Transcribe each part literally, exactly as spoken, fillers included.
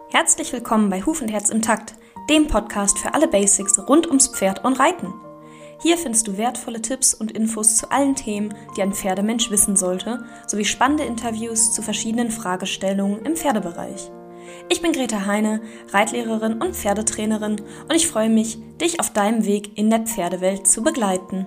Herzlich willkommen bei Huf und Herz im Takt, dem Podcast für alle Basics rund ums Pferd und Reiten. Hier findest du wertvolle Tipps und Infos zu allen Themen, die ein Pferdemensch wissen sollte, sowie spannende Interviews zu verschiedenen Fragestellungen im Pferdebereich. Ich bin Greta Heine, Reitlehrerin und Pferdetrainerin und ich freue mich, dich auf deinem Weg in der Pferdewelt zu begleiten.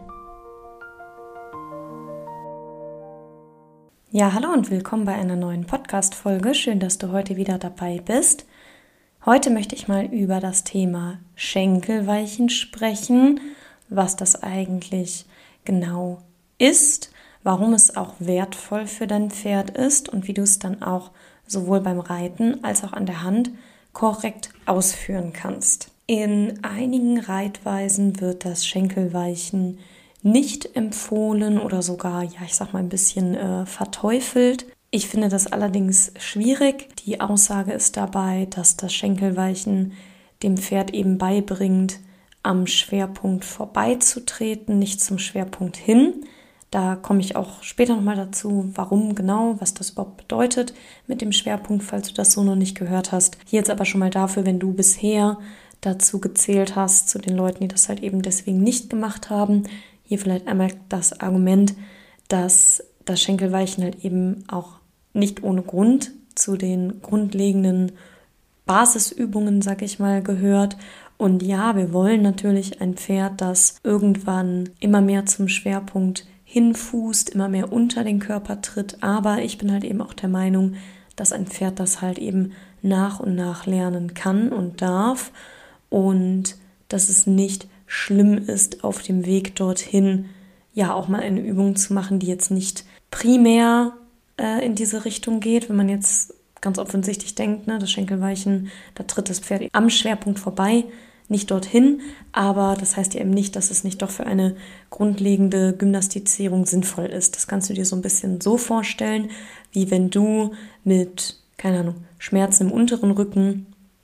Ja, hallo und willkommen bei einer neuen Podcast-Folge. Schön, dass du heute wieder dabei bist. Heute möchte ich mal über das Thema Schenkelweichen sprechen, was das eigentlich genau ist, warum es auch wertvoll für dein Pferd ist und wie du es dann auch sowohl beim Reiten als auch an der Hand korrekt ausführen kannst. In einigen Reitweisen wird das Schenkelweichen nicht empfohlen oder sogar, ja, ich sag mal ein bisschen äh, verteufelt. Ich finde das allerdings schwierig. Die Aussage ist dabei, dass das Schenkelweichen dem Pferd eben beibringt, am Schwerpunkt vorbeizutreten, nicht zum Schwerpunkt hin. Da komme ich auch später nochmal dazu, warum genau, was das überhaupt bedeutet mit dem Schwerpunkt, falls du das so noch nicht gehört hast. Hier jetzt aber schon mal dafür, wenn du bisher dazu gezählt hast, zu den Leuten, die das halt eben deswegen nicht gemacht haben. Hier vielleicht einmal das Argument, dass das Schenkelweichen halt eben auch nicht ohne Grund zu den grundlegenden Basisübungen, sag ich mal, gehört. Und ja, wir wollen natürlich ein Pferd, das irgendwann immer mehr zum Schwerpunkt hinfußt, immer mehr unter den Körper tritt. Aber ich bin halt eben auch der Meinung, dass ein Pferd das halt eben nach und nach lernen kann und darf und dass es nicht schlimm ist, auf dem Weg dorthin ja auch mal eine Übung zu machen, die jetzt nicht primär äh, in diese Richtung geht. Wenn man jetzt ganz offensichtlich denkt, ne, das Schenkelweichen, da tritt das Pferd am Schwerpunkt vorbei, nicht dorthin, aber das heißt ja eben nicht, dass es nicht doch für eine grundlegende Gymnastizierung sinnvoll ist. Das kannst du dir so ein bisschen so vorstellen, wie wenn du mit, keine Ahnung, Schmerzen im unteren Rücken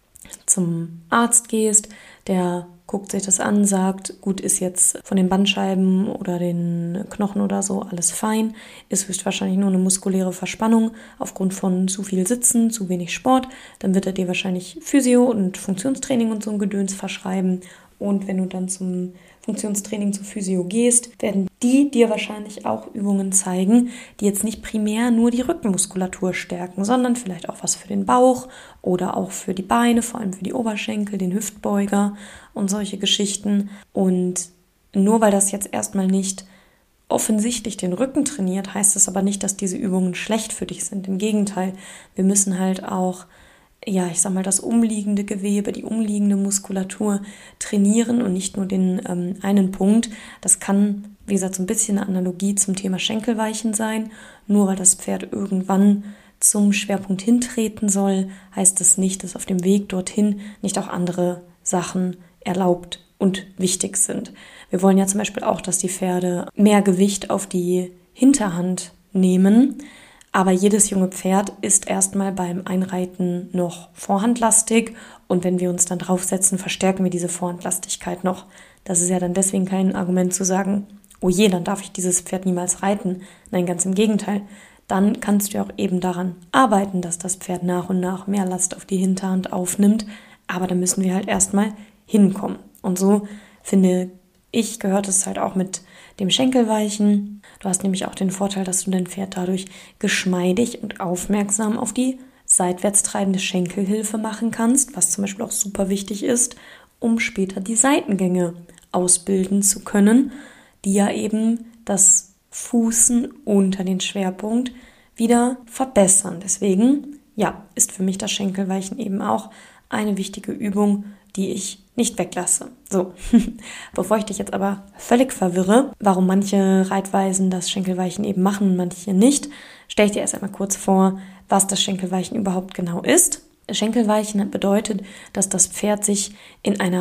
zum Arzt gehst, der guckt sich das an, sagt, gut, ist jetzt von den Bandscheiben oder den Knochen oder so alles fein, ist höchstwahrscheinlich nur eine muskuläre Verspannung aufgrund von zu viel Sitzen, zu wenig Sport, dann wird er dir wahrscheinlich Physio und Funktionstraining und so ein Gedöns verschreiben und wenn du dann zum Funktionstraining zu Physio gehst, werden die dir wahrscheinlich auch Übungen zeigen, die jetzt nicht primär nur die Rückenmuskulatur stärken, sondern vielleicht auch was für den Bauch oder auch für die Beine, vor allem für die Oberschenkel, den Hüftbeuger und solche Geschichten. Und nur weil das jetzt erstmal nicht offensichtlich den Rücken trainiert, heißt es aber nicht, dass diese Übungen schlecht für dich sind. Im Gegenteil, wir müssen halt auch ja, ich sag mal, das umliegende Gewebe, die umliegende Muskulatur trainieren und nicht nur den ähm, einen Punkt. Das kann, wie gesagt, so ein bisschen eine Analogie zum Thema Schenkelweichen sein. Nur weil das Pferd irgendwann zum Schwerpunkt hintreten soll, heißt das nicht, dass auf dem Weg dorthin nicht auch andere Sachen erlaubt und wichtig sind. Wir wollen ja zum Beispiel auch, dass die Pferde mehr Gewicht auf die Hinterhand nehmen. Aber jedes junge Pferd ist erstmal beim Einreiten noch vorhandlastig und wenn wir uns dann draufsetzen, verstärken wir diese Vorhandlastigkeit noch. Das ist ja dann deswegen kein Argument zu sagen, oh je, dann darf ich dieses Pferd niemals reiten. Nein, ganz im Gegenteil. Dann kannst du auch eben daran arbeiten, dass das Pferd nach und nach mehr Last auf die Hinterhand aufnimmt. Aber da müssen wir halt erstmal hinkommen. Und so finde ich, gehört es halt auch mit dem Schenkelweichen. Du hast nämlich auch den Vorteil, dass du dein Pferd dadurch geschmeidig und aufmerksam auf die seitwärts treibende Schenkelhilfe machen kannst, was zum Beispiel auch super wichtig ist, um später die Seitengänge ausbilden zu können, die ja eben das Fußen unter den Schwerpunkt wieder verbessern. Deswegen, ja, ist für mich das Schenkelweichen eben auch eine wichtige Übung, die ich nicht weglasse. So, bevor ich dich jetzt aber völlig verwirre, warum manche Reitweisen das Schenkelweichen eben machen und manche nicht, stelle ich dir erst einmal kurz vor, was das Schenkelweichen überhaupt genau ist. Schenkelweichen bedeutet, dass das Pferd sich in einer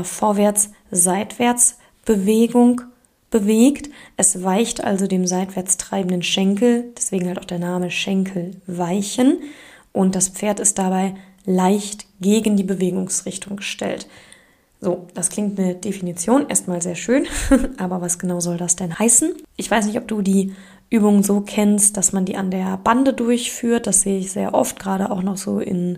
Vorwärts-Seitwärts-Bewegung bewegt. Es weicht also dem seitwärts treibenden Schenkel, deswegen halt auch der Name Schenkelweichen. Und das Pferd ist dabei leicht gegen die Bewegungsrichtung gestellt. So, das klingt eine Definition erstmal sehr schön, aber was genau soll das denn heißen? Ich weiß nicht, ob du die Übung so kennst, dass man die an der Bande durchführt. Das sehe ich sehr oft, gerade auch noch so in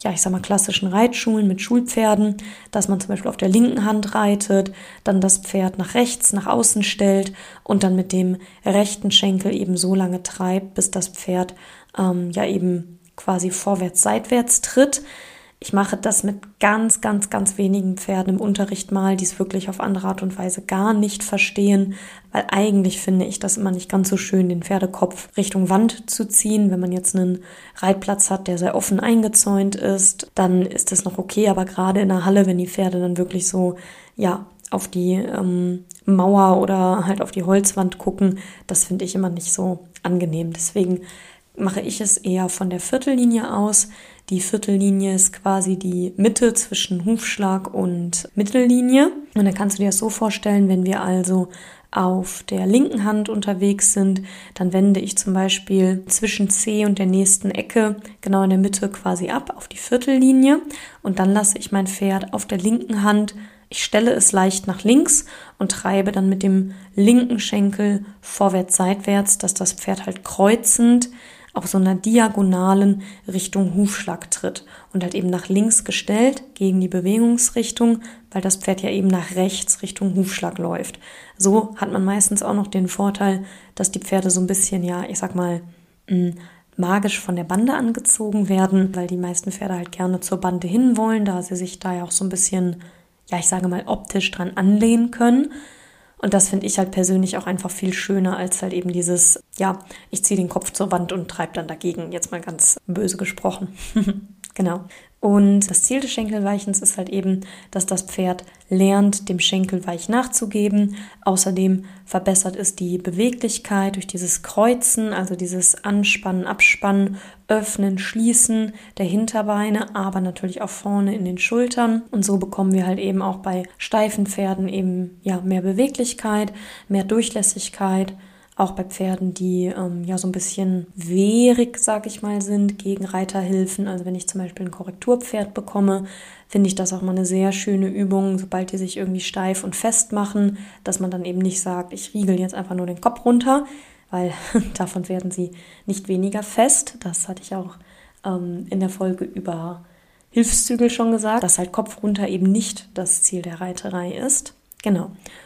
ja, ich sag mal, klassischen Reitschulen mit Schulpferden, dass man zum Beispiel auf der linken Hand reitet, dann das Pferd nach rechts, nach außen stellt und dann mit dem rechten Schenkel eben so lange treibt, bis das Pferd ähm, ja eben quasi vorwärts, seitwärts tritt. Ich mache das mit ganz, ganz, ganz wenigen Pferden im Unterricht mal, die es wirklich auf andere Art und Weise gar nicht verstehen, weil eigentlich finde ich das immer nicht ganz so schön, den Pferdekopf Richtung Wand zu ziehen. Wenn man jetzt einen Reitplatz hat, der sehr offen eingezäunt ist, dann ist das noch okay, aber gerade in der Halle, wenn die Pferde dann wirklich so, ja, auf die ähm, Mauer oder halt auf die Holzwand gucken, das finde ich immer nicht so angenehm. Deswegen mache ich es eher von der Viertellinie aus. Die Viertellinie ist quasi die Mitte zwischen Hufschlag und Mittellinie. Und dann kannst du dir das so vorstellen, wenn wir also auf der linken Hand unterwegs sind, dann wende ich zum Beispiel zwischen C und der nächsten Ecke genau in der Mitte quasi ab auf die Viertellinie und dann lasse ich mein Pferd auf der linken Hand, ich stelle es leicht nach links und treibe dann mit dem linken Schenkel vorwärts, seitwärts, dass das Pferd halt kreuzend auf so einer diagonalen Richtung Hufschlag tritt und halt eben nach links gestellt gegen die Bewegungsrichtung, weil das Pferd ja eben nach rechts Richtung Hufschlag läuft. So hat man meistens auch noch den Vorteil, dass die Pferde so ein bisschen, ja, ich sag mal, mh, magisch von der Bande angezogen werden, weil die meisten Pferde halt gerne zur Bande hinwollen, da sie sich da ja auch so ein bisschen, ja, ich sage mal, optisch dran anlehnen können. Und das finde ich halt persönlich auch einfach viel schöner als halt eben dieses, ja, ich ziehe den Kopf zur Wand und treibe dann dagegen, jetzt mal ganz böse gesprochen. Genau. Und das Ziel des Schenkelweichens ist halt eben, dass das Pferd lernt, dem Schenkelweich nachzugeben. Außerdem verbessert es die Beweglichkeit durch dieses Kreuzen, also dieses Anspannen, Abspannen, Öffnen, Schließen der Hinterbeine, aber natürlich auch vorne in den Schultern. Und so bekommen wir halt eben auch bei steifen Pferden eben ja mehr Beweglichkeit, mehr Durchlässigkeit. Auch bei Pferden, die ähm, ja so ein bisschen wehrig, sag ich mal, sind gegen Reiterhilfen. Also wenn ich zum Beispiel ein Korrekturpferd bekomme, finde ich das auch mal eine sehr schöne Übung, sobald die sich irgendwie steif und fest machen, dass man dann eben nicht sagt, ich riegel jetzt einfach nur den Kopf runter, weil davon werden sie nicht weniger fest. Das hatte ich auch ähm, in der Folge über Hilfszügel schon gesagt, dass halt Kopf runter eben nicht das Ziel der Reiterei ist. Genau.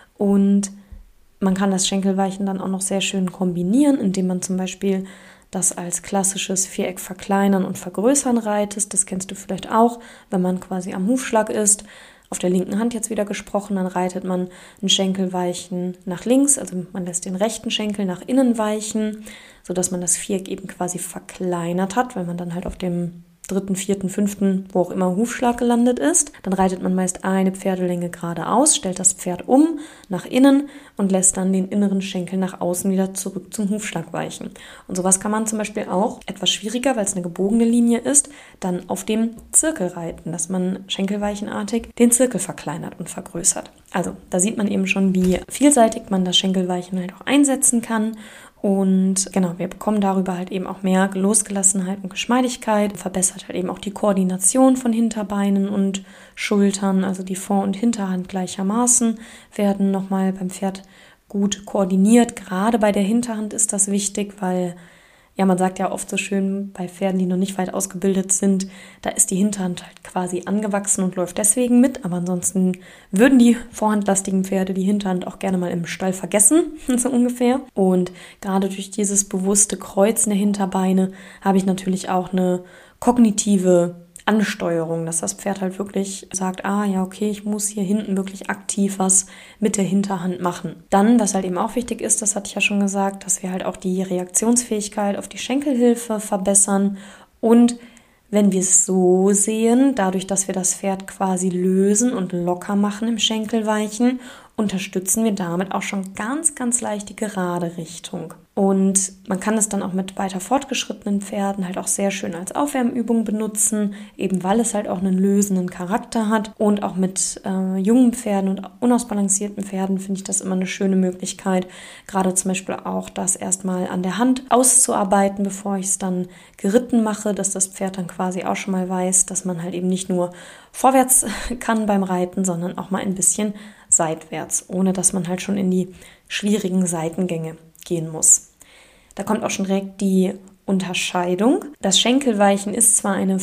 Und man kann das Schenkelweichen dann auch noch sehr schön kombinieren, indem man zum Beispiel das als klassisches Viereck verkleinern und vergrößern reitet. Das kennst du vielleicht auch, wenn man quasi am Hufschlag ist. Auf der linken Hand jetzt wieder gesprochen, dann reitet man ein Schenkelweichen nach links, also man lässt den rechten Schenkel nach innen weichen, sodass man das Viereck eben quasi verkleinert hat, weil man dann halt auf dem dritten, vierten, fünften, wo auch immer Hufschlag gelandet ist. Dann reitet man meist eine Pferdelänge geradeaus, stellt das Pferd um nach innen und lässt dann den inneren Schenkel nach außen wieder zurück zum Hufschlag weichen. Und sowas kann man zum Beispiel auch, etwas schwieriger, weil es eine gebogene Linie ist, dann auf dem Zirkel reiten, dass man schenkelweichenartig den Zirkel verkleinert und vergrößert. Also da sieht man eben schon, wie vielseitig man das Schenkelweichen halt auch einsetzen kann. Und genau, wir bekommen darüber halt eben auch mehr Losgelassenheit und Geschmeidigkeit, verbessert halt eben auch die Koordination von Hinterbeinen und Schultern, also die Vor- und Hinterhand gleichermaßen werden nochmal beim Pferd gut koordiniert. Gerade bei der Hinterhand ist das wichtig, weil ja, man sagt ja oft so schön bei Pferden, die noch nicht weit ausgebildet sind, da ist die Hinterhand halt quasi angewachsen und läuft deswegen mit. Aber ansonsten würden die vorhandlastigen Pferde die Hinterhand auch gerne mal im Stall vergessen, so ungefähr. Und gerade durch dieses bewusste Kreuzen der Hinterbeine habe ich natürlich auch eine kognitive Ansteuerung, dass das Pferd halt wirklich sagt, ah ja, okay, ich muss hier hinten wirklich aktiv was mit der Hinterhand machen. Dann, was halt eben auch wichtig ist, das hatte ich ja schon gesagt, dass wir halt auch die Reaktionsfähigkeit auf die Schenkelhilfe verbessern und wenn wir es so sehen, dadurch, dass wir das Pferd quasi lösen und locker machen im Schenkelweichen, unterstützen wir damit auch schon ganz, ganz leicht die gerade Richtung. Und man kann es dann auch mit weiter fortgeschrittenen Pferden halt auch sehr schön als Aufwärmübung benutzen, eben weil es halt auch einen lösenden Charakter hat. Und auch mit äh, jungen Pferden und unausbalancierten Pferden finde ich das immer eine schöne Möglichkeit, gerade zum Beispiel auch das erstmal an der Hand auszuarbeiten, bevor ich es dann geritten mache, dass das Pferd dann quasi auch schon mal weiß, dass man halt eben nicht nur vorwärts kann beim Reiten, sondern auch mal ein bisschen seitwärts, ohne dass man halt schon in die schwierigen Seitengänge gehen muss. Da kommt auch schon direkt die Unterscheidung. Das Schenkelweichen ist zwar eine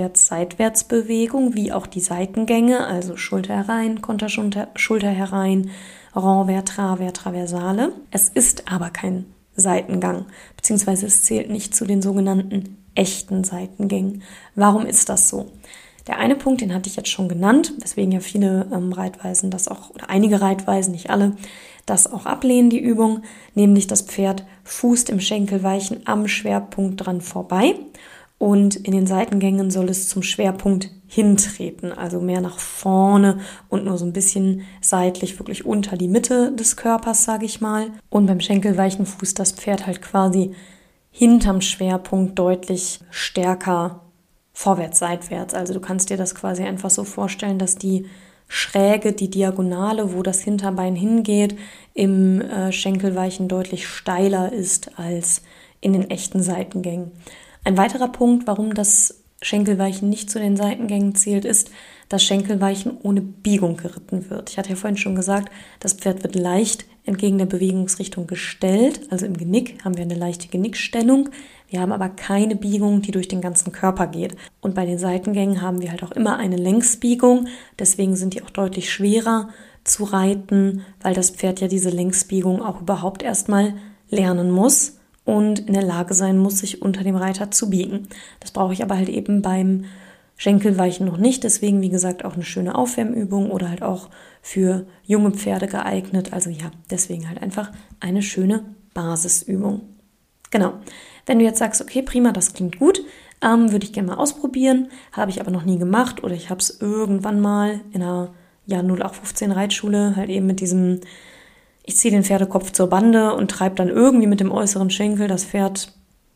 Vorwärts-Seitwärts-Bewegung, wie auch die Seitengänge, also Schulter herein, Konterschulter, Schulter herein, Renvers, Travers, Traversale. Es ist aber kein Seitengang, beziehungsweise es zählt nicht zu den sogenannten echten Seitengängen. Warum ist das so? Der eine Punkt, den hatte ich jetzt schon genannt, weswegen ja viele ähm, Reitweisen das auch, oder einige Reitweisen, nicht alle, das auch ablehnen, die Übung, nämlich das Pferd fußt im Schenkelweichen am Schwerpunkt dran vorbei und in den Seitengängen soll es zum Schwerpunkt hintreten, also mehr nach vorne und nur so ein bisschen seitlich, wirklich unter die Mitte des Körpers, sage ich mal. Und beim Schenkelweichen fußt das Pferd halt quasi hinterm Schwerpunkt deutlich stärker vorwärts, seitwärts. Also du kannst dir das quasi einfach so vorstellen, dass die Schräge, die Diagonale, wo das Hinterbein hingeht, im äh, Schenkelweichen deutlich steiler ist als in den echten Seitengängen. Ein weiterer Punkt, warum das Schenkelweichen nicht zu den Seitengängen zählt, ist, dass Schenkelweichen ohne Biegung geritten wird. Ich hatte ja vorhin schon gesagt, das Pferd wird leicht entgegen der Bewegungsrichtung gestellt, also im Genick haben wir eine leichte Genickstellung. Wir haben aber keine Biegung, die durch den ganzen Körper geht. Und bei den Seitengängen haben wir halt auch immer eine Längsbiegung, deswegen sind die auch deutlich schwerer zu reiten, weil das Pferd ja diese Längsbiegung auch überhaupt erstmal lernen muss und in der Lage sein muss, sich unter dem Reiter zu biegen. Das brauche ich aber halt eben beim Schenkelweichen noch nicht, deswegen wie gesagt auch eine schöne Aufwärmübung oder halt auch für junge Pferde geeignet. Also ja, deswegen halt einfach eine schöne Basisübung. Genau, wenn du jetzt sagst, okay, prima, das klingt gut, ähm, würde ich gerne mal ausprobieren, habe ich aber noch nie gemacht oder ich habe es irgendwann mal in einer ja, null acht fünfzehn Reitschule halt eben mit diesem, ich ziehe den Pferdekopf zur Bande und treibe dann irgendwie mit dem äußeren Schenkel das Pferd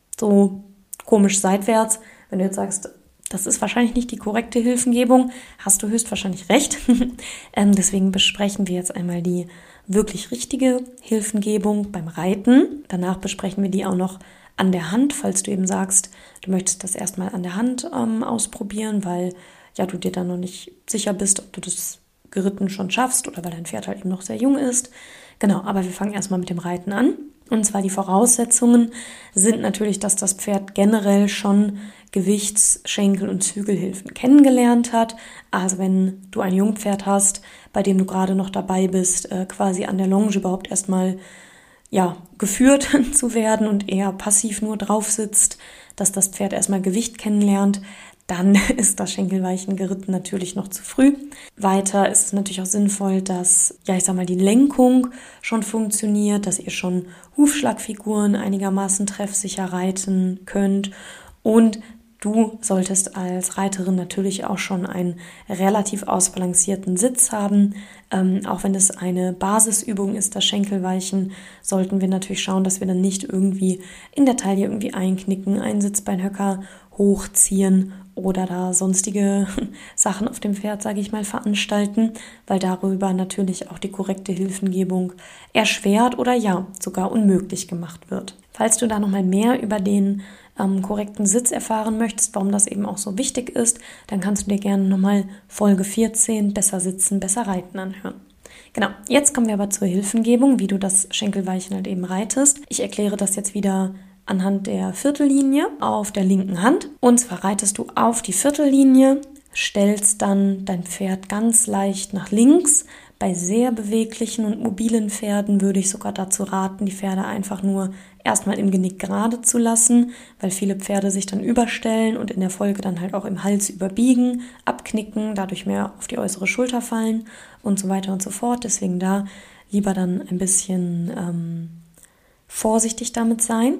so komisch seitwärts. Wenn du jetzt sagst, das ist wahrscheinlich nicht die korrekte Hilfengebung, hast du höchstwahrscheinlich recht. ähm, deswegen besprechen wir jetzt einmal die wirklich richtige Hilfengebung beim Reiten. Danach besprechen wir die auch noch an der Hand, falls du eben sagst, du möchtest das erstmal an der Hand ähm, ausprobieren, weil ja du dir dann noch nicht sicher bist, ob du das geritten schon schaffst oder weil dein Pferd halt eben noch sehr jung ist. Genau, aber wir fangen erstmal mit dem Reiten an. Und zwar die Voraussetzungen sind natürlich, dass das Pferd generell schon Gewichts-, Schenkel- und Zügelhilfen kennengelernt hat. Also wenn du ein Jungpferd hast, bei dem du gerade noch dabei bist, äh, quasi an der Longe überhaupt erstmal ja, geführt zu werden und eher passiv nur drauf sitzt, dass das Pferd erstmal Gewicht kennenlernt, dann ist das Schenkelweichen geritten natürlich noch zu früh. Weiter ist es natürlich auch sinnvoll, dass, ja, ich sag mal, die Lenkung schon funktioniert, dass ihr schon Hufschlagfiguren einigermaßen treffsicher reiten könnt und du solltest als Reiterin natürlich auch schon einen relativ ausbalancierten Sitz haben. Ähm, auch wenn es eine Basisübung ist, das Schenkelweichen, sollten wir natürlich schauen, dass wir dann nicht irgendwie in der Taille irgendwie einknicken, einen Sitzbeinhöcker hochziehen oder da sonstige Sachen auf dem Pferd, sage ich mal, veranstalten, weil darüber natürlich auch die korrekte Hilfengebung erschwert oder ja, sogar unmöglich gemacht wird. Falls du da nochmal mehr über den ähm, korrekten Sitz erfahren möchtest, warum das eben auch so wichtig ist, dann kannst du dir gerne nochmal Folge vierzehn, besser sitzen, besser reiten anhören. Genau, jetzt kommen wir aber zur Hilfengebung, wie du das Schenkelweichen halt eben reitest. Ich erkläre das jetzt wieder anhand der Viertellinie auf der linken Hand. Und zwar reitest du auf die Viertellinie, stellst dann dein Pferd ganz leicht nach links. Bei sehr beweglichen und mobilen Pferden würde ich sogar dazu raten, die Pferde einfach nur erstmal im Genick gerade zu lassen, weil viele Pferde sich dann überstellen und in der Folge dann halt auch im Hals überbiegen, abknicken, dadurch mehr auf die äußere Schulter fallen und so weiter und so fort. Deswegen da lieber dann ein bisschen ähm, vorsichtig damit sein.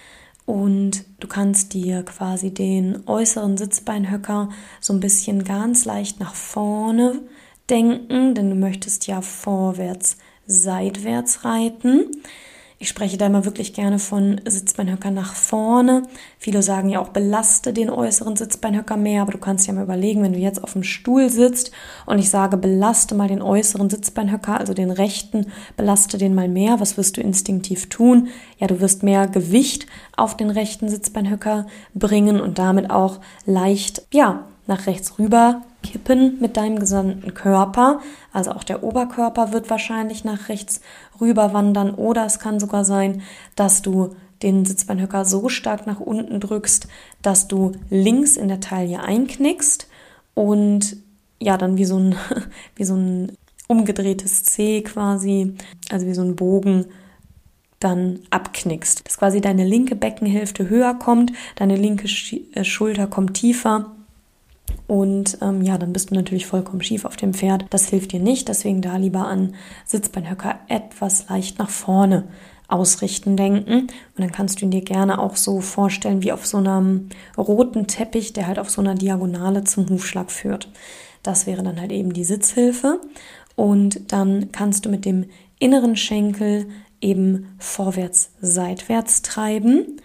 Und du kannst dir quasi den äußeren Sitzbeinhöcker so ein bisschen ganz leicht nach vorne denken, denn du möchtest ja vorwärts, seitwärts reiten. Ich spreche da immer wirklich gerne von Sitzbeinhöcker nach vorne. Viele sagen ja auch, belaste den äußeren Sitzbeinhöcker mehr, aber du kannst ja mal überlegen, wenn du jetzt auf dem Stuhl sitzt und ich sage, belaste mal den äußeren Sitzbeinhöcker, also den rechten, belaste den mal mehr. Was wirst du instinktiv tun? Ja, du wirst mehr Gewicht auf den rechten Sitzbeinhöcker bringen und damit auch leicht, ja, nach rechts rüber kippen mit deinem gesamten Körper. Also auch der Oberkörper wird wahrscheinlich nach rechts rüber wandern oder es kann sogar sein, dass du den Sitzbeinhöcker so stark nach unten drückst, dass du links in der Taille einknickst und ja, dann wie so ein, wie so ein umgedrehtes C quasi, also wie so ein Bogen, dann abknickst. Dass quasi deine linke Beckenhälfte höher kommt, deine linke Schulter kommt tiefer. Und ähm, ja, dann bist du natürlich vollkommen schief auf dem Pferd. Das hilft dir nicht, deswegen da lieber an Sitzbeinhöcker etwas leicht nach vorne ausrichten denken. Und dann kannst du ihn dir gerne auch so vorstellen wie auf so einem roten Teppich, der halt auf so einer Diagonale zum Hufschlag führt. Das wäre dann halt eben die Sitzhilfe. Und dann kannst du mit dem inneren Schenkel eben vorwärts, seitwärts treiben.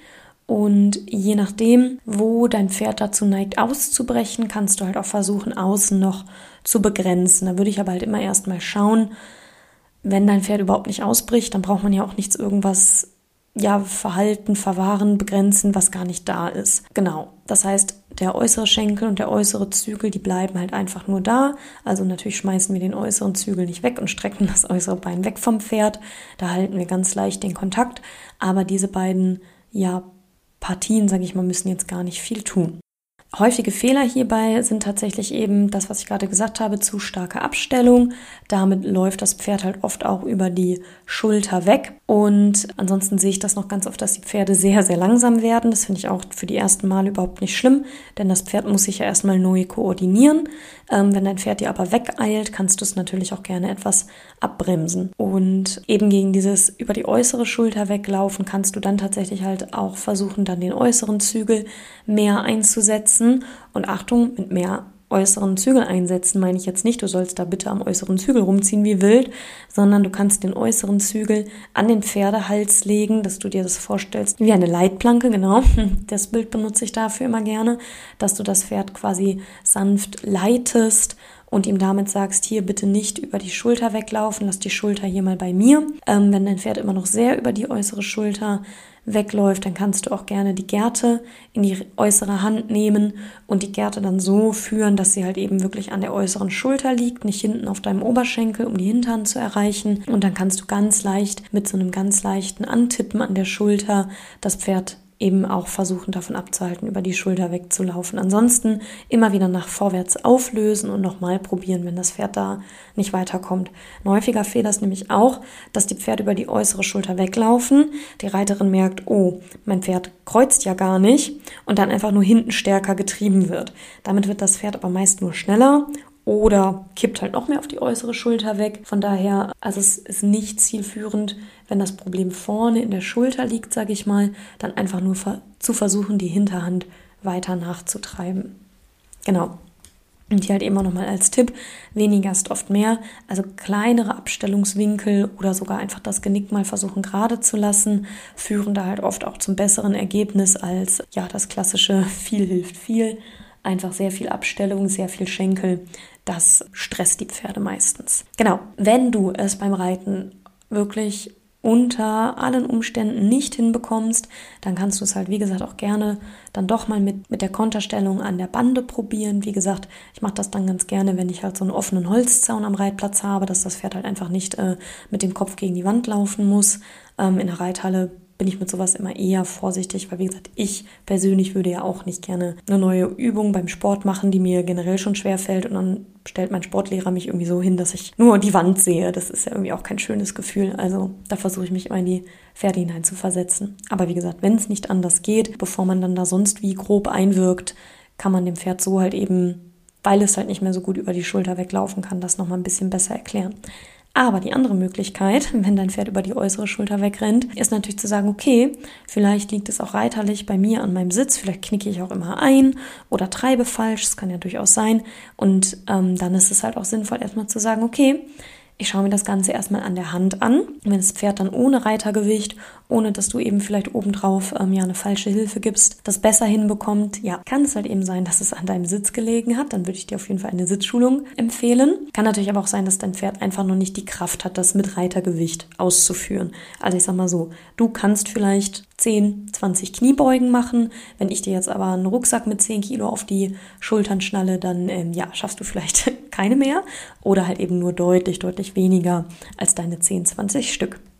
Und je nachdem, wo dein Pferd dazu neigt auszubrechen, kannst du halt auch versuchen, außen noch zu begrenzen. Da würde ich aber halt immer erstmal schauen, wenn dein Pferd überhaupt nicht ausbricht, dann braucht man ja auch nichts irgendwas, ja, verhalten, verwahren, begrenzen, was gar nicht da ist. Genau. Das heißt, der äußere Schenkel und der äußere Zügel, die bleiben halt einfach nur da. Also natürlich schmeißen wir den äußeren Zügel nicht weg und strecken das äußere Bein weg vom Pferd. Da halten wir ganz leicht den Kontakt. Aber diese beiden, ja, Partien, sage ich mal, müssen jetzt gar nicht viel tun. Häufige Fehler hierbei sind tatsächlich eben das, was ich gerade gesagt habe, zu starke Abstellung. Damit läuft das Pferd halt oft auch über die Schulter weg. Und ansonsten sehe ich das noch ganz oft, dass die Pferde sehr, sehr langsam werden. Das finde ich auch für die ersten Male überhaupt nicht schlimm, denn das Pferd muss sich ja erstmal neu koordinieren. Ähm, wenn dein Pferd dir aber wegeilt, kannst du es natürlich auch gerne etwas abbremsen. Und eben gegen dieses über die äußere Schulter weglaufen kannst du dann tatsächlich halt auch versuchen, dann den äußeren Zügel mehr einzusetzen. Und Achtung, mit mehr äußeren Zügel einsetzen meine ich jetzt nicht, du sollst da bitte am äußeren Zügel rumziehen wie wild, sondern du kannst den äußeren Zügel an den Pferdehals legen, dass du dir das vorstellst wie eine Leitplanke, genau, das Bild benutze ich dafür immer gerne, dass du das Pferd quasi sanft leitest und ihm damit sagst, hier bitte nicht über die Schulter weglaufen, lass die Schulter hier mal bei mir. Ähm, wenn dein Pferd immer noch sehr über die äußere Schulter wegläuft, dann kannst du auch gerne die Gerte in die äußere Hand nehmen und die Gerte dann so führen, dass sie halt eben wirklich an der äußeren Schulter liegt, nicht hinten auf deinem Oberschenkel, um die Hinterhand zu erreichen. Und dann kannst du ganz leicht mit so einem ganz leichten Antippen an der Schulter das Pferd eben auch versuchen, davon abzuhalten, über die Schulter wegzulaufen. Ansonsten immer wieder nach vorwärts auflösen und nochmal probieren, wenn das Pferd da nicht weiterkommt. Ein häufiger Fehler ist nämlich auch, dass die Pferde über die äußere Schulter weglaufen. Die Reiterin merkt, oh, mein Pferd kreuzt ja gar nicht und dann einfach nur hinten stärker getrieben wird. Damit wird das Pferd aber meist nur schneller oder kippt halt noch mehr auf die äußere Schulter weg. Von daher, also es ist nicht zielführend, wenn das Problem vorne in der Schulter liegt, sage ich mal, dann einfach nur zu versuchen, die Hinterhand weiter nachzutreiben. Genau. Und hier halt eben auch nochmal als Tipp, weniger ist oft mehr, also kleinere Abstellungswinkel oder sogar einfach das Genick mal versuchen gerade zu lassen, führen da halt oft auch zum besseren Ergebnis als ja das klassische viel hilft viel. Einfach sehr viel Abstellung, sehr viel Schenkel, das stresst die Pferde meistens. Genau, wenn du es beim Reiten wirklich unter allen Umständen nicht hinbekommst, dann kannst du es halt, wie gesagt, auch gerne dann doch mal mit, mit der Konterstellung an der Bande probieren. Wie gesagt, ich mache das dann ganz gerne, wenn ich halt so einen offenen Holzzaun am Reitplatz habe, dass das Pferd halt einfach nicht äh, mit dem Kopf gegen die Wand laufen muss. Ähm, in der Reithalle bin ich mit sowas immer eher vorsichtig, weil wie gesagt, ich persönlich würde ja auch nicht gerne eine neue Übung beim Sport machen, die mir generell schon schwer fällt und dann stellt mein Sportlehrer mich irgendwie so hin, dass ich nur die Wand sehe. Das ist ja irgendwie auch kein schönes Gefühl. Also da versuche ich mich immer in die Pferde hinein zu versetzen. Aber wie gesagt, wenn es nicht anders geht, bevor man dann da sonst wie grob einwirkt, kann man dem Pferd so halt eben, weil es halt nicht mehr so gut über die Schulter weglaufen kann, das nochmal ein bisschen besser erklären. Aber die andere Möglichkeit, wenn dein Pferd über die äußere Schulter wegrennt, ist natürlich zu sagen, okay, vielleicht liegt es auch reiterlich bei mir an meinem Sitz, vielleicht knicke ich auch immer ein oder treibe falsch, das kann ja durchaus sein. Und ähm, dann ist es halt auch sinnvoll, erstmal zu sagen, okay, ich schaue mir das Ganze erstmal an der Hand an. Wenn das Pferd dann ohne Reitergewicht, ohne dass du eben vielleicht obendrauf ähm, ja eine falsche Hilfe gibst, das besser hinbekommt, ja, kann es halt eben sein, dass es an deinem Sitz gelegen hat. Dann würde ich dir auf jeden Fall eine Sitzschulung empfehlen. Kann natürlich aber auch sein, dass dein Pferd einfach noch nicht die Kraft hat, das mit Reitergewicht auszuführen. Also ich sag mal so, du kannst vielleicht zehn, zwanzig Kniebeugen machen. Wenn ich dir jetzt aber einen Rucksack mit zehn Kilo auf die Schultern schnalle, dann ähm, ja, schaffst du vielleicht keine mehr oder halt eben nur deutlich, deutlich weniger als deine zehn, zwanzig Stück.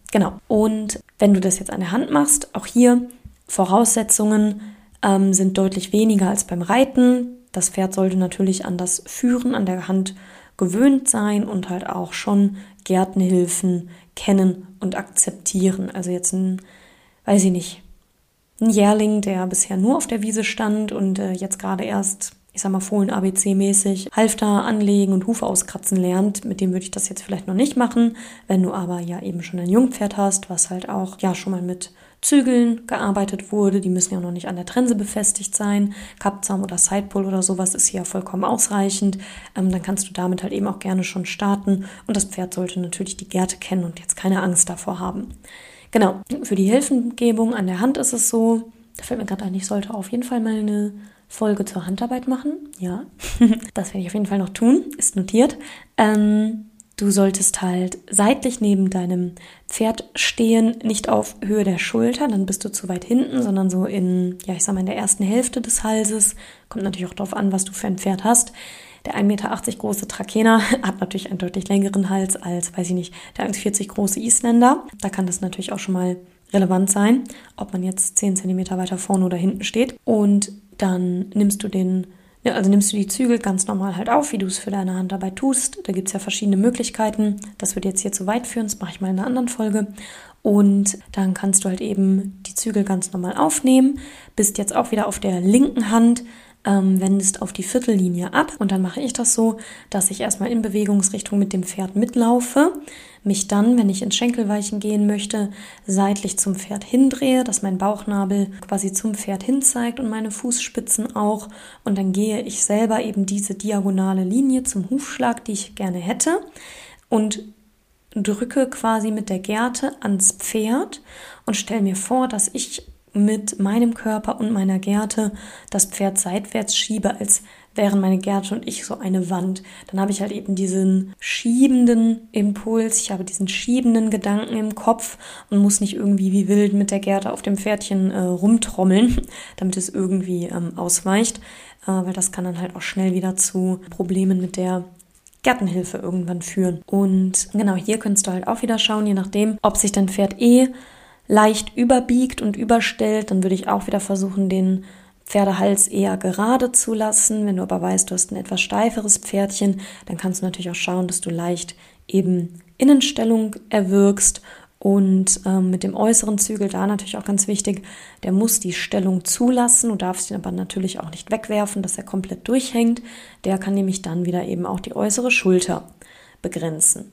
Genau. Und wenn du das jetzt an der Hand machst, auch hier Voraussetzungen ähm, sind deutlich weniger als beim Reiten. Das Pferd sollte natürlich an das Führen an der Hand gewöhnt sein und halt auch schon Gärtenhilfen kennen und akzeptieren. Also jetzt ein, weiß ich nicht, ein Jährling, der bisher nur auf der Wiese stand und äh, jetzt gerade erst, ich sag mal, Fohlen-A B C-mäßig Halfter anlegen und Hufe auskratzen lernt, mit dem würde ich das jetzt vielleicht noch nicht machen. Wenn du aber ja eben schon ein Jungpferd hast, was halt auch ja schon mal mit Zügeln gearbeitet wurde, die müssen ja noch nicht an der Trense befestigt sein, Kappzaum oder Sidepull oder sowas ist hier vollkommen ausreichend, ähm, dann kannst du damit halt eben auch gerne schon starten und das Pferd sollte natürlich die Gerte kennen und jetzt keine Angst davor haben. Genau, für die Hilfengebung an der Hand ist es so, da fällt mir gerade ein, ich sollte auf jeden Fall mal eine Folge zur Handarbeit machen, ja, das werde ich auf jeden Fall noch tun, ist notiert. Ähm, Du solltest halt seitlich neben deinem Pferd stehen, nicht auf Höhe der Schulter, dann bist du zu weit hinten, sondern so in, ja, ich sag mal, in der ersten Hälfte des Halses. Kommt natürlich auch darauf an, was du für ein Pferd hast. Der ein Meter achtzig große Trakehner hat natürlich einen deutlich längeren Hals als, weiß ich nicht, der eins Meter vierzig große Isländer. Da kann das natürlich auch schon mal relevant sein, ob man jetzt zehn Zentimeter weiter vorne oder hinten steht. Und dann nimmst du den Ja, also nimmst du die Zügel ganz normal halt auf, wie du es für deine Handarbeit tust. Da gibt es ja verschiedene Möglichkeiten. Das wird jetzt hier zu weit führen, das mache ich mal in einer anderen Folge. Und dann kannst du halt eben die Zügel ganz normal aufnehmen. Bist jetzt auch wieder auf der linken Hand, ähm, wendest auf die Viertellinie ab. Und dann mache ich das so, dass ich erstmal in Bewegungsrichtung mit dem Pferd mitlaufe, mich dann, wenn ich ins Schenkelweichen gehen möchte, seitlich zum Pferd hindrehe, dass mein Bauchnabel quasi zum Pferd hin zeigt und meine Fußspitzen auch. Und dann gehe ich selber eben diese diagonale Linie zum Hufschlag, die ich gerne hätte, und drücke quasi mit der Gerte ans Pferd und stelle mir vor, dass ich mit meinem Körper und meiner Gerte das Pferd seitwärts schiebe, als wären meine Gerte und ich so eine Wand. Dann habe ich halt eben diesen schiebenden Impuls, ich habe diesen schiebenden Gedanken im Kopf und muss nicht irgendwie wie wild mit der Gerte auf dem Pferdchen äh, rumtrommeln, damit es irgendwie ähm, ausweicht, äh, weil das kann dann halt auch schnell wieder zu Problemen mit der Gärtenhilfe irgendwann führen. Und genau, hier kannst du halt auch wieder schauen, je nachdem, ob sich dein Pferd eh leicht überbiegt und überstellt, dann würde ich auch wieder versuchen, den Pferdehals eher gerade zu lassen. Wenn du aber weißt, du hast ein etwas steiferes Pferdchen, dann kannst du natürlich auch schauen, dass du leicht eben Innenstellung erwirkst. Und ähm, mit dem äußeren Zügel, da natürlich auch ganz wichtig, der muss die Stellung zulassen. Du darfst ihn aber natürlich auch nicht wegwerfen, dass er komplett durchhängt. Der kann nämlich dann wieder eben auch die äußere Schulter begrenzen.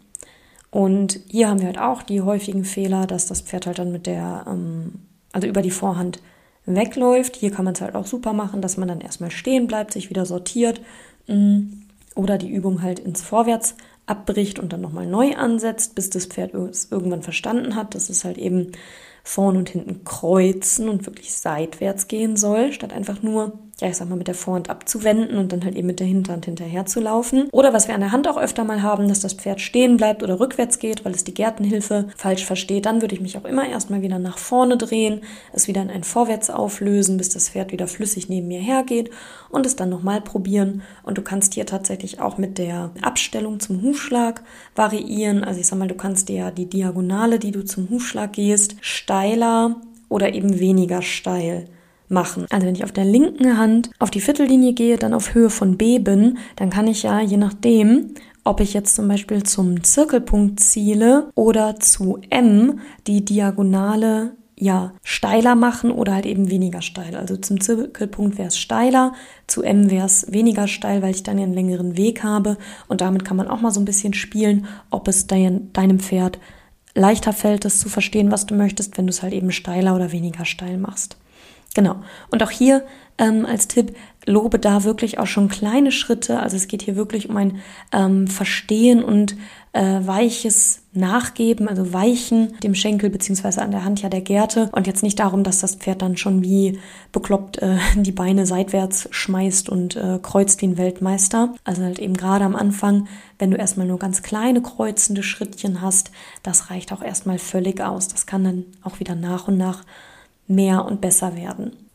Und hier haben wir halt auch die häufigen Fehler, dass das Pferd halt dann mit der, ähm, also über die Vorhand wegläuft. Hier kann man es halt auch super machen, dass man dann erstmal stehen bleibt, sich wieder sortiert mh, oder die Übung halt ins Vorwärts abbricht und dann nochmal neu ansetzt, bis das Pferd es irgendwann verstanden hat, dass es halt eben vorne und hinten kreuzen und wirklich seitwärts gehen soll, statt einfach nur, ja, ich sag mal, mit der Vorhand abzuwenden und dann halt eben mit der Hinterhand hinterher zu laufen. Oder was wir an der Hand auch öfter mal haben, dass das Pferd stehen bleibt oder rückwärts geht, weil es die Gärtenhilfe falsch versteht. Dann würde ich mich auch immer erstmal wieder nach vorne drehen, es wieder in ein Vorwärts auflösen, bis das Pferd wieder flüssig neben mir hergeht und es dann nochmal probieren. Und du kannst hier tatsächlich auch mit der Abstellung zum Hufschlag variieren. Also ich sag mal, du kannst dir ja die Diagonale, die du zum Hufschlag gehst, steiler oder eben weniger steil machen. Also wenn ich auf der linken Hand auf die Viertellinie gehe, dann auf Höhe von B bin, dann kann ich ja, je nachdem, ob ich jetzt zum Beispiel zum Zirkelpunkt ziele oder zu M, die Diagonale ja steiler machen oder halt eben weniger steil. Also zum Zirkelpunkt wäre es steiler, zu M wäre es weniger steil, weil ich dann ja einen längeren Weg habe. Und damit kann man auch mal so ein bisschen spielen, ob es dein, deinem Pferd leichter fällt, es zu verstehen, was du möchtest, wenn du es halt eben steiler oder weniger steil machst. Genau. Und auch hier ähm, als Tipp, lobe da wirklich auch schon kleine Schritte. Also es geht hier wirklich um ein ähm, Verstehen und äh, weiches Nachgeben, also Weichen dem Schenkel beziehungsweise an der Hand ja der Gerte. Und jetzt nicht darum, dass das Pferd dann schon wie bekloppt äh, die Beine seitwärts schmeißt und äh, kreuzt wie ein Weltmeister. Also halt eben gerade am Anfang, wenn du erstmal nur ganz kleine kreuzende Schrittchen hast, das reicht auch erstmal völlig aus. Das kann dann auch wieder nach und nach mehr und besser werden.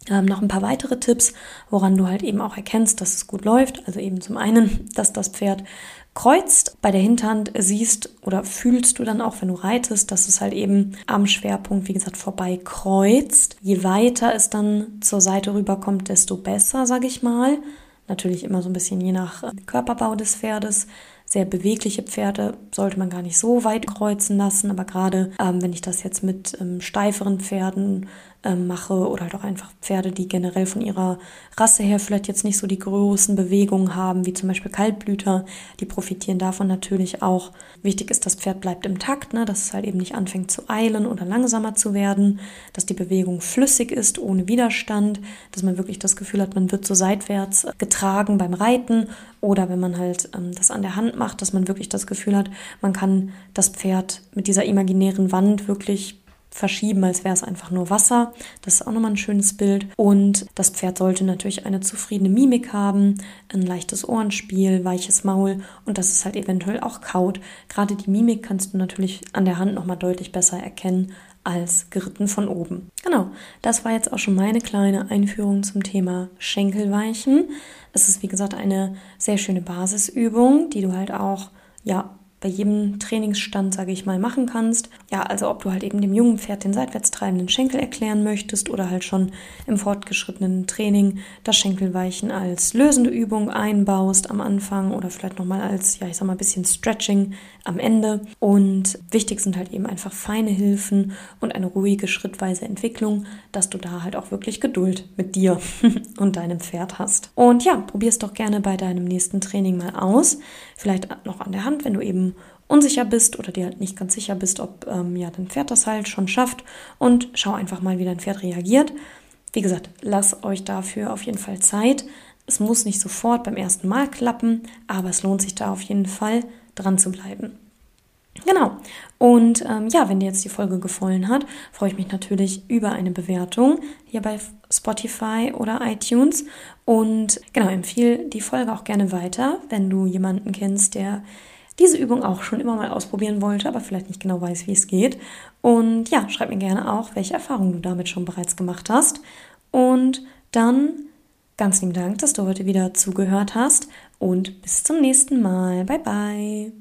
Ähm, noch ein paar weitere Tipps, woran du halt eben auch erkennst, dass es gut läuft. Also eben zum einen, dass das Pferd kreuzt. Bei der Hinterhand siehst oder fühlst du dann auch, wenn du reitest, dass es halt eben am Schwerpunkt, wie gesagt, vorbei kreuzt. Je weiter es dann zur Seite rüberkommt, desto besser, sage ich mal. Natürlich immer so ein bisschen je nach Körperbau des Pferdes. Sehr bewegliche Pferde sollte man gar nicht so weit kreuzen lassen, aber gerade ähm, wenn ich das jetzt mit ähm, steiferen Pferden ähm, mache oder halt auch einfach Pferde, die generell von ihrer Rasse her vielleicht jetzt nicht so die großen Bewegungen haben, wie zum Beispiel Kaltblüter, die profitieren davon natürlich auch. Wichtig ist, das Pferd bleibt im Takt, ne, dass es halt eben nicht anfängt zu eilen oder langsamer zu werden, dass die Bewegung flüssig ist, ohne Widerstand, dass man wirklich das Gefühl hat, man wird so seitwärts getragen beim Reiten oder wenn man halt ähm, das an der Hand macht, dass man wirklich das Gefühl hat, man kann das Pferd mit dieser imaginären Wand wirklich verschieben, als wäre es einfach nur Wasser. Das ist auch nochmal ein schönes Bild. Und das Pferd sollte natürlich eine zufriedene Mimik haben, ein leichtes Ohrenspiel, weiches Maul und dass es halt eventuell auch kaut. Gerade die Mimik kannst du natürlich an der Hand nochmal deutlich besser erkennen als geritten von oben. Genau, das war jetzt auch schon meine kleine Einführung zum Thema Schenkelweichen. Es ist, wie gesagt, eine sehr schöne Basisübung, die du halt auch, ja, bei jedem Trainingsstand, sage ich mal, machen kannst. Ja, also ob du halt eben dem jungen Pferd den seitwärts treibenden Schenkel erklären möchtest oder halt schon im fortgeschrittenen Training das Schenkelweichen als lösende Übung einbaust am Anfang oder vielleicht nochmal als, ja, ich sag mal, ein bisschen Stretching am Ende. Und wichtig sind halt eben einfach feine Hilfen und eine ruhige, schrittweise Entwicklung, dass du da halt auch wirklich Geduld mit dir und deinem Pferd hast. Und ja, probier es doch gerne bei deinem nächsten Training mal aus. Vielleicht noch an der Hand, wenn du eben unsicher bist oder dir halt nicht ganz sicher bist, ob ähm, ja, dein Pferd das halt schon schafft und schau einfach mal, wie dein Pferd reagiert. Wie gesagt, lasst euch dafür auf jeden Fall Zeit. Es muss nicht sofort beim ersten Mal klappen, aber es lohnt sich da auf jeden Fall dran zu bleiben. Genau. Und ähm, ja, wenn dir jetzt die Folge gefallen hat, freue ich mich natürlich über eine Bewertung hier bei Spotify oder iTunes. Und genau, empfehle die Folge auch gerne weiter, wenn du jemanden kennst, der diese Übung auch schon immer mal ausprobieren wollte, aber vielleicht nicht genau weiß, wie es geht. Und ja, schreib mir gerne auch, welche Erfahrungen du damit schon bereits gemacht hast. Und dann ganz lieben Dank, dass du heute wieder zugehört hast und bis zum nächsten Mal. Bye, bye.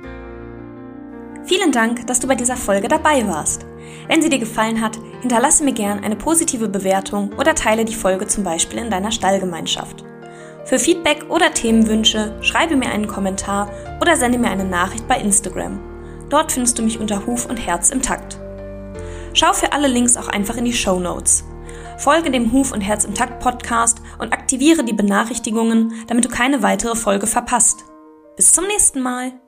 Vielen Dank, dass du bei dieser Folge dabei warst. Wenn sie dir gefallen hat, hinterlasse mir gern eine positive Bewertung oder teile die Folge zum Beispiel in deiner Stallgemeinschaft. Für Feedback oder Themenwünsche schreibe mir einen Kommentar oder sende mir eine Nachricht bei Instagram. Dort findest du mich unter Huf und Herz im Takt. Schau für alle Links auch einfach in die Shownotes. Folge dem Huf und Herz im Takt Podcast und aktiviere die Benachrichtigungen, damit du keine weitere Folge verpasst. Bis zum nächsten Mal!